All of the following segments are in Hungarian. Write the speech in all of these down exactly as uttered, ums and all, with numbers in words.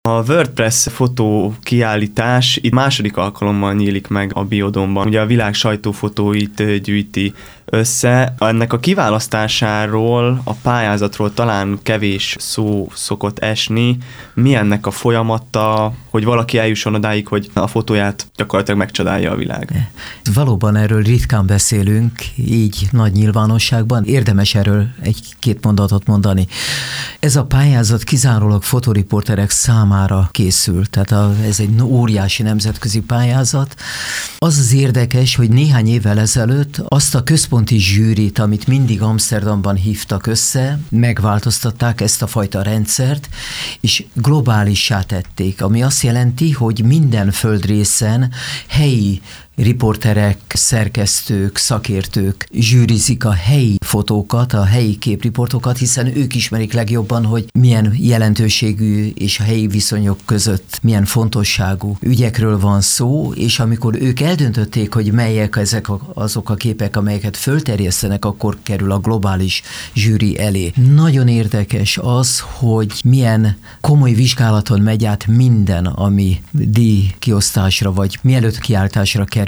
A WordPress fotó kiállítás itt második alkalommal nyílik meg a Biodómban. Ugye a világ sajtófotóit gyűjti össze. Ennek a kiválasztásáról, a pályázatról talán kevés szó szokott esni. Mi ennek a folyamata, hogy valaki eljusson odáig, hogy a fotóját gyakorlatilag megcsodálja a világ? Valóban erről ritkán beszélünk, így nagy nyilvánosságban. Érdemes erről egy-két mondatot mondani. Ez a pályázat kizárólag fotoriporterek számára készült, tehát a, ez egy óriási nemzetközi pályázat. Az az érdekes, hogy néhány évvel ezelőtt azt a központi zsűrit, amit mindig Amsterdamban hívtak össze, megváltoztatták ezt a fajta rendszert, és globálissá tették, ami azt jelenti, hogy minden földrészen helyi riporterek, szerkesztők, szakértők zsűrizik a helyi fotókat, a helyi képriportokat, hiszen ők ismerik legjobban, hogy milyen jelentőségű és a helyi viszonyok között milyen fontosságú ügyekről van szó, és amikor ők eldöntötték, hogy melyek ezek a, azok a képek, amelyeket fölterjesztenek, akkor kerül a globális zsűri elé. Nagyon érdekes az, hogy milyen komoly vizsgálaton megy át minden, ami díjkiosztásra vagy mielőtt kiáltásra kerül.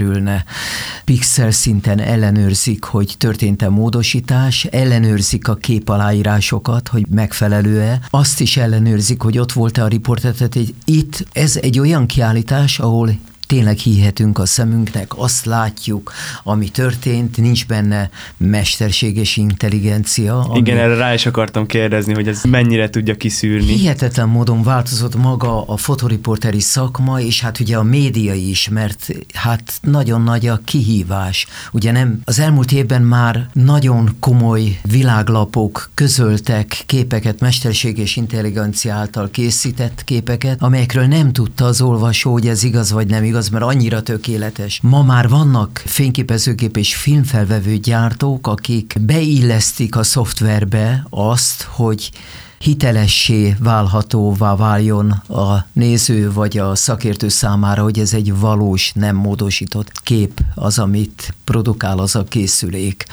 Pixel szinten ellenőrzik, hogy történt-e módosítás, ellenőrzik a kép aláírásokat, hogy megfelelő-e, azt is ellenőrzik, hogy ott volt-e a riporter. Tehát itt ez egy olyan kiállítás, ahol tényleg hihetünk a szemünknek, azt látjuk, ami történt, nincs benne mesterséges intelligencia. Ami... Igen, erre rá is akartam kérdezni, hogy ez mennyire tudja kiszűrni. Hihetetlen módon változott maga a fotoriporteri szakma, és hát ugye a média is, mert hát nagyon nagy a kihívás. Ugye nem, az elmúlt évben már nagyon komoly világlapok közöltek képeket, mesterséges intelligencia által készített képeket, amelyekről nem tudta az olvasó, hogy ez igaz vagy nem igaz, mert annyira tökéletes. Ma már vannak fényképezőgép és filmfelvevő gyártók, akik beillesztik a szoftverbe azt, hogy hitelessé válhatóvá váljon a néző vagy a szakértő számára, hogy ez egy valós, nem módosított kép az, amit produkál az a készülék.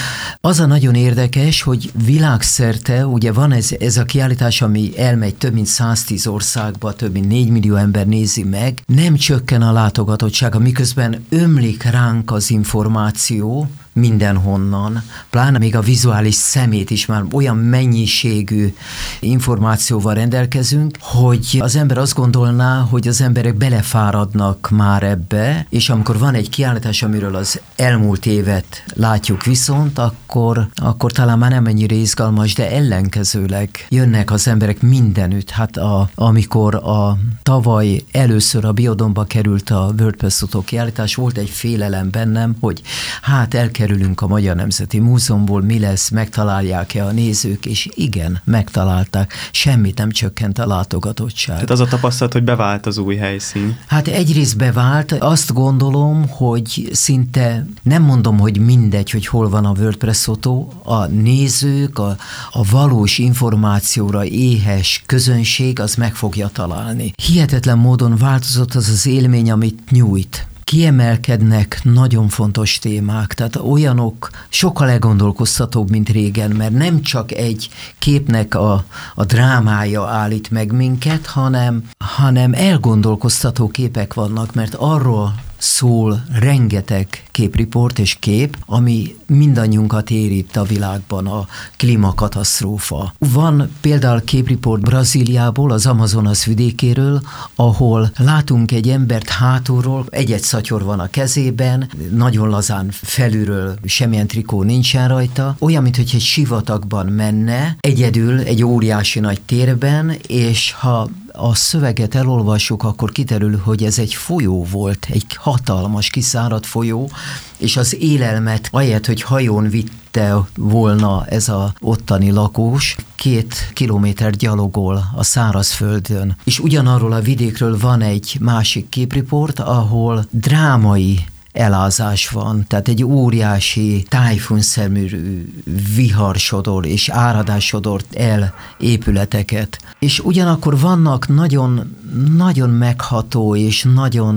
Az a nagyon érdekes, hogy világszerte, ugye van ez, ez a kiállítás, ami elmegy több mint száztíz országba, több mint négy millió ember nézi meg, nem csökken a látogatottsága, miközben ömlik ránk az információ, mindenhonnan, pláne még a vizuális szemét is már olyan mennyiségű információval rendelkezünk, hogy az ember azt gondolná, hogy az emberek belefáradnak már ebbe, és amikor van egy kiállítás, amiről az elmúlt évet látjuk viszont, akkor, akkor talán már nem ennyire izgalmas, de ellenkezőleg jönnek az emberek mindenütt. Hát a, amikor a tavaly először a Biodómba került a WordPress fotó kiállítás, volt egy félelem bennem, hogy hát el kell kerülünk a Magyar Nemzeti Múzeumból, mi lesz, megtalálják-e a nézők, és igen, megtalálták, semmit nem csökkent a látogatottság. Tehát az a tapasztalat, hogy bevált az új helyszín. Hát egyrészt bevált, azt gondolom, hogy szinte nem mondom, hogy mindegy, hogy hol van a WordPress fotó, a nézők, a, a valós információra éhes közönség, az meg fogja találni. Hihetetlen módon változott az az élmény, amit nyújt. Kiemelkednek nagyon fontos témák, tehát olyanok sokkal elgondolkoztatóbb, mint régen, mert nem csak egy képnek a, a drámája állít meg minket, hanem, hanem elgondolkoztató képek vannak, mert arról szól rengeteg képriport és kép, ami mindannyiunkat érint a világban, a klímakatasztrófa. Van például képriport Brazíliából, az Amazonas vidékéről, ahol látunk egy embert hátulról, egy-egy szatyor van a kezében, nagyon lazán felülről semmilyen trikó nincsen rajta, olyan, mintha egy sivatagban menne, egyedül egy óriási nagy térben, és ha a szöveget elolvassuk, akkor kiderül, hogy ez egy folyó volt, egy hatalmas kiszáradt folyó, és az élelmet, ahelyett, hogy hajón vitte volna ez a ottani lakós, két kilométer gyalogol a szárazföldön. És ugyanarról a vidékről van egy másik képriport, ahol drámai elázás van, tehát egy óriási tájfunszerű vihar sodor és áradás sodort el épületeket. És ugyanakkor vannak nagyon, nagyon megható és nagyon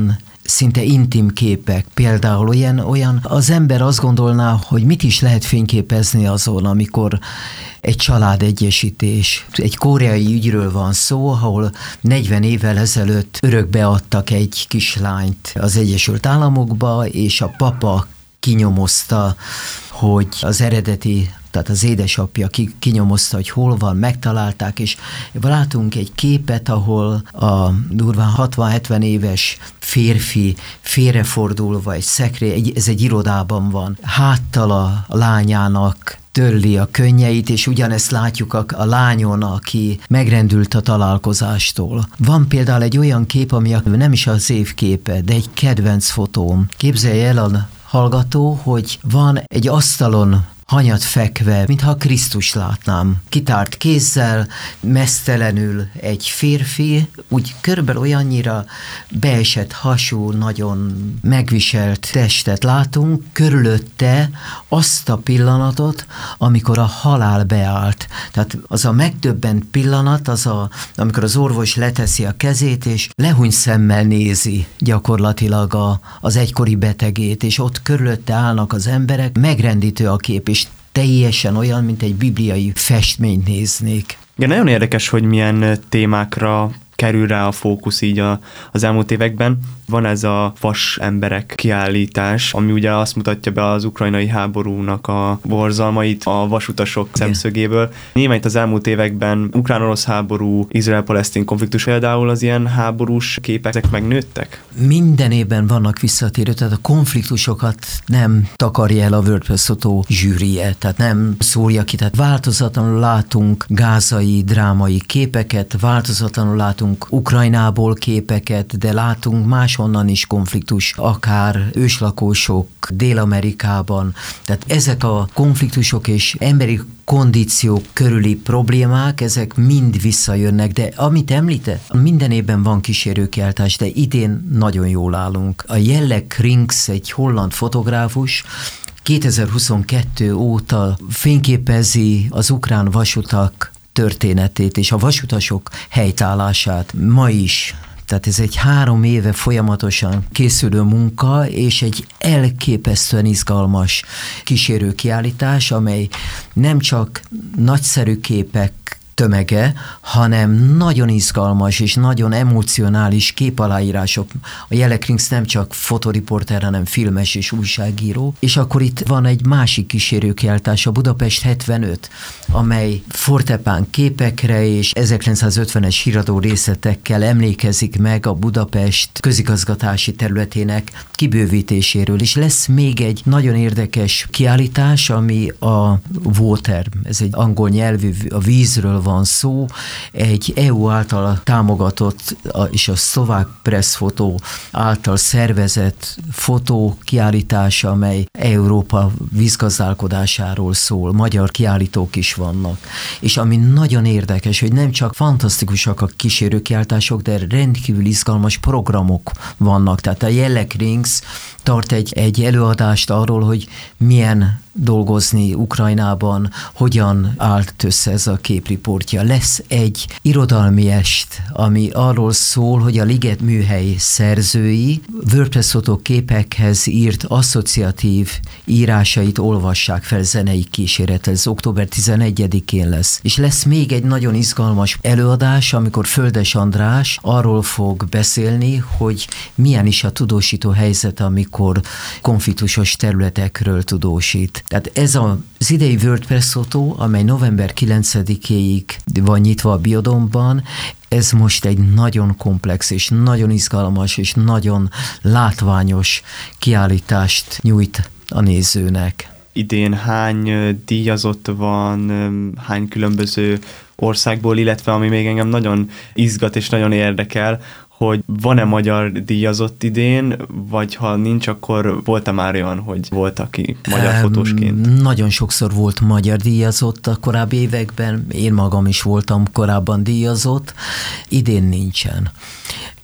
szinte intim képek, például olyan, olyan, az ember azt gondolná, hogy mit is lehet fényképezni azon, amikor egy családegyesítés. Egy koreai ügyről van szó, ahol negyven évvel ezelőtt örökbe adtak egy kislányt az Egyesült Államokba, és a papa kinyomozta, hogy az eredeti, tehát az édesapja kinyomozta, hogy hol van, megtalálták, és látunk egy képet, ahol a durván hatvan-hetven éves férfi félrefordulva egy szekrény, ez egy irodában van, háttal a lányának törli a könnyeit, és ugyanezt látjuk a, a lányon, aki megrendült a találkozástól. Van például egy olyan kép, ami nem is az év képe, de egy kedvenc fotóm. Képzelj el a hallgató, hogy van egy asztalon hanyat fekve, mintha Krisztus látnám. Kitárt kézzel, meztelenül egy férfi, úgy körülbelül olyannyira beesett hasú, nagyon megviselt testet látunk, körülötte azt a pillanatot, amikor a halál beállt. Tehát az a megdöbbent pillanat, az a, amikor az orvos leteszi a kezét, és lehúny szemmel nézi gyakorlatilag a, az egykori betegét, és ott körülötte állnak az emberek, megrendítő a kép, és teljesen olyan, mint egy bibliai festményt néznék. Igen, nagyon érdekes, hogy milyen témákra kerül rá a fókusz így a, az elmúlt években. Van ez a vas emberek kiállítás, ami ugye azt mutatja be az ukrajnai háborúnak a borzalmait a vasutasok Igen. szemszögéből. Némelyik az elmúlt években ukrán-orosz háború, izrael-palesztin konfliktus, például az ilyen háborús képek, ezek megnőttek? Minden évben vannak visszatérő, tehát a konfliktusokat nem takarja el a WordPress Photo zsűrie, tehát nem szórja ki, tehát változatlanul látunk gázai, drámai képeket, változatlanul látunk Ukrajnából képeket, de látunk máshonnan is konfliktus, akár őslakósok Dél-Amerikában. Tehát ezek a konfliktusok és emberi kondíciók körüli problémák, ezek mind visszajönnek, de amit említett, minden évben van kísérőkiáltás, de idén nagyon jól állunk. A Jelle Krings, egy holland fotográfus, kétezer-huszonkettő óta fényképezi az ukrán vasutak történetét és a vasutasok helytállását ma is. Tehát ez egy három éve folyamatosan készülő munka, és egy elképesztően izgalmas kísérőkiállítás, amely nem csak nagyszerű képek tömege, hanem nagyon izgalmas és nagyon emocionális képaláírások. A Jelle Krings nem csak fotoriporter, hanem filmes és újságíró. És akkor itt van egy másik kísérőkiáltás, a Budapest hetvenöt, amely fortepán képekre és ezerkilencszázötvenes híradó részletekkel emlékezik meg a Budapest közigazgatási területének kibővítéséről. És lesz még egy nagyon érdekes kiállítás, ami a Water, ez egy angol nyelvű, a vízről van szó, egy é u által támogatott és a szlovák Press Photo által szervezett fotókiállítás, amely Európa vízgazdálkodásáról szól. Magyar kiállítók is vannak. És ami nagyon érdekes, hogy nem csak fantasztikusak a kísérőkiáltások, de rendkívül izgalmas programok vannak. Tehát a Jelle Krings tart egy, egy előadást arról, hogy milyen dolgozni Ukrajnában, hogyan állt össze ez a képriportja. Lesz egy irodalmi est, ami arról szól, hogy a Liget műhely szerzői WordPress Photo képekhez írt asszociatív írásait olvassák fel zenei kísérettel. Ez október tizenegyedikén lesz. És lesz még egy nagyon izgalmas előadás, amikor Földes András arról fog beszélni, hogy milyen is a tudósító helyzet, amikor konfliktusos területekről tudósít. Tehát ez az idei WordPress Photo, amely november kilencedikéig van nyitva a Biodomban, ez most egy nagyon komplex és nagyon izgalmas és nagyon látványos kiállítást nyújt a nézőnek. Idén hány díjazott van, hány különböző országból, illetve ami még engem nagyon izgat és nagyon érdekel, hogy van-e magyar díjazott idén, vagy ha nincs, akkor volt-e már olyan, hogy volt, aki magyar um, fotósként? Nagyon sokszor volt magyar díjazott a korábbi években, én magam is voltam korábban díjazott, idén nincsen.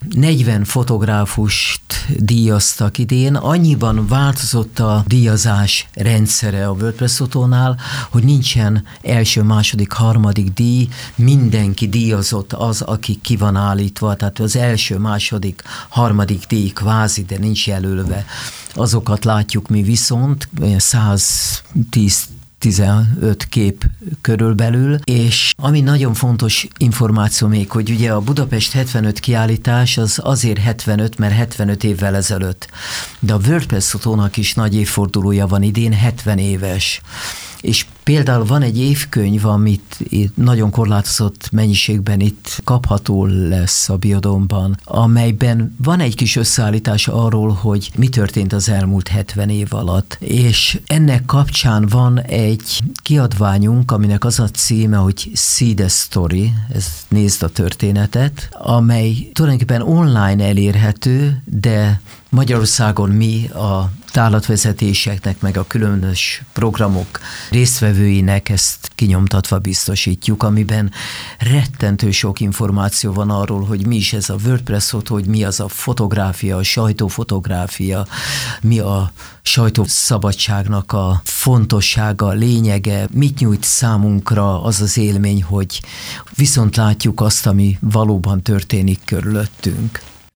negyven fotográfust díjaztak idén. Annyiban változott a díjazás rendszere a WordPress fotónál, hogy nincsen első, második, harmadik díj, mindenki díjazott az, aki ki van állítva, tehát az első, második, harmadik díj kvázi, de nincs jelölve. Azokat látjuk mi viszont, száztíz tizenöt kép körülbelül, és ami nagyon fontos információ még, hogy ugye a Budapest hetvenöt kiállítás az azért hetvenöt, mert hetvenöt évvel ezelőtt, de a WordPress fotónak is nagy évfordulója van idén, hetven éves. És például van egy évkönyv, amit itt nagyon korlátozott mennyiségben itt kapható lesz a Biodómban, amelyben van egy kis összeállítás arról, hogy mi történt az elmúlt hetven év alatt. És ennek kapcsán van egy kiadványunk, aminek az a címe, hogy See the Story, ez nézd a történetet, amely tulajdonképpen online elérhető, de Magyarországon mi a tárlatvezetéseknek, meg a különös programok résztvevőinek ezt kinyomtatva biztosítjuk, amiben rettentő sok információ van arról, hogy mi is ez a WordPress fotó, hogy mi az a fotográfia, a sajtófotográfia, mi a sajtószabadságnak a fontossága, lényege, mit nyújt számunkra az az élmény, hogy viszont látjuk azt, ami valóban történik körülöttünk.